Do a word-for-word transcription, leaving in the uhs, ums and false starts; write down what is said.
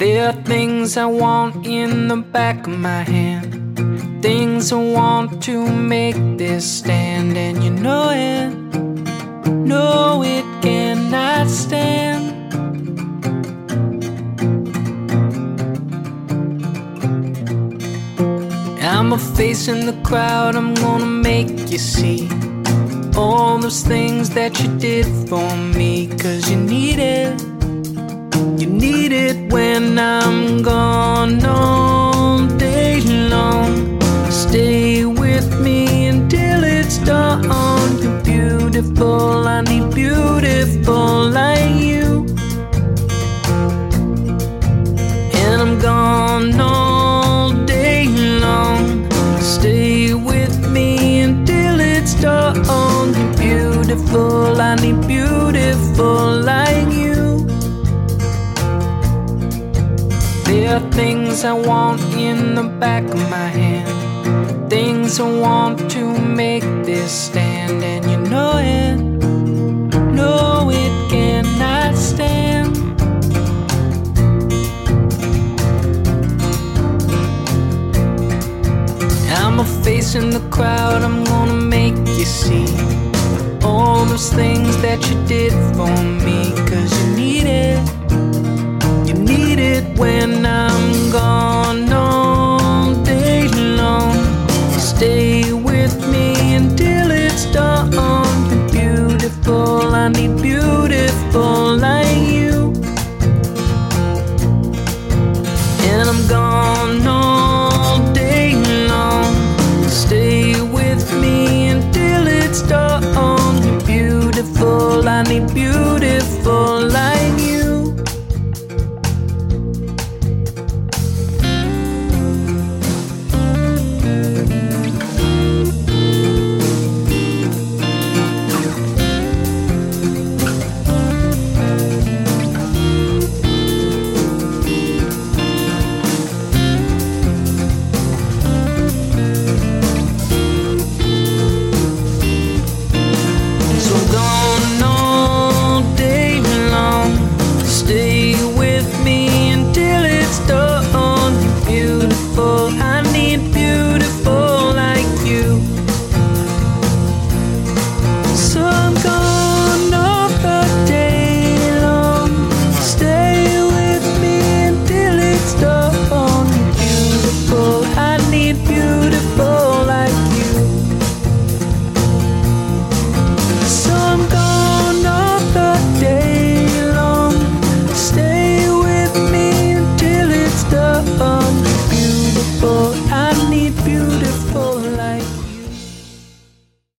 There are things I want in the back of my hand, things I want to make this stand, and you know it, no it cannot stand. I'm a face in the crowd, I'm gonna make you see all those things that you did for me, 'cause you need it. You need it when I'm gone all day long. Stay with me until it's dawn. You're beautiful, I need beautiful like you. And I'm gone all day long. Stay with me until it's dawn. You're beautiful, I need beautiful like you. There are things I want in the back of my hand, things I want to make this stand, and you know it, no it cannot stand. I'm a face in the crowd, I'm gonna make you see all those things that you did for me, 'cause you need it. You need it when I'm gone all day long. Stay with me until it's dawn. You're beautiful, I need beautiful like you. And I'm gone